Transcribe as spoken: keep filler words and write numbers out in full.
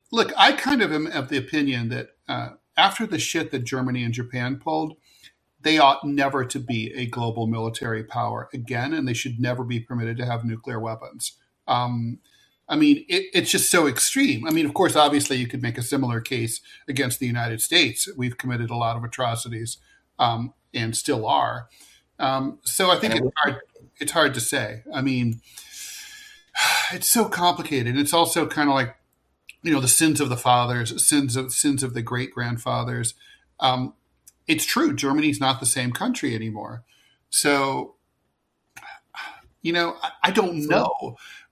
Look, I kind of am of the opinion that uh, after the shit that Germany and Japan pulled, they ought never to be a global military power again, and they should never be permitted to have nuclear weapons. Um, I mean, it, it's just so extreme. I mean, of course, obviously, you could make a similar case against the United States. We've committed a lot of atrocities um, and still are. Um, so I think it's And hard. It's hard to say. I mean, it's so complicated. It's also kind of like you know the sins of the fathers, sins of sins of the great grandfathers. Um, it's true. Germany's not the same country anymore. So, you know, I, I don't so know.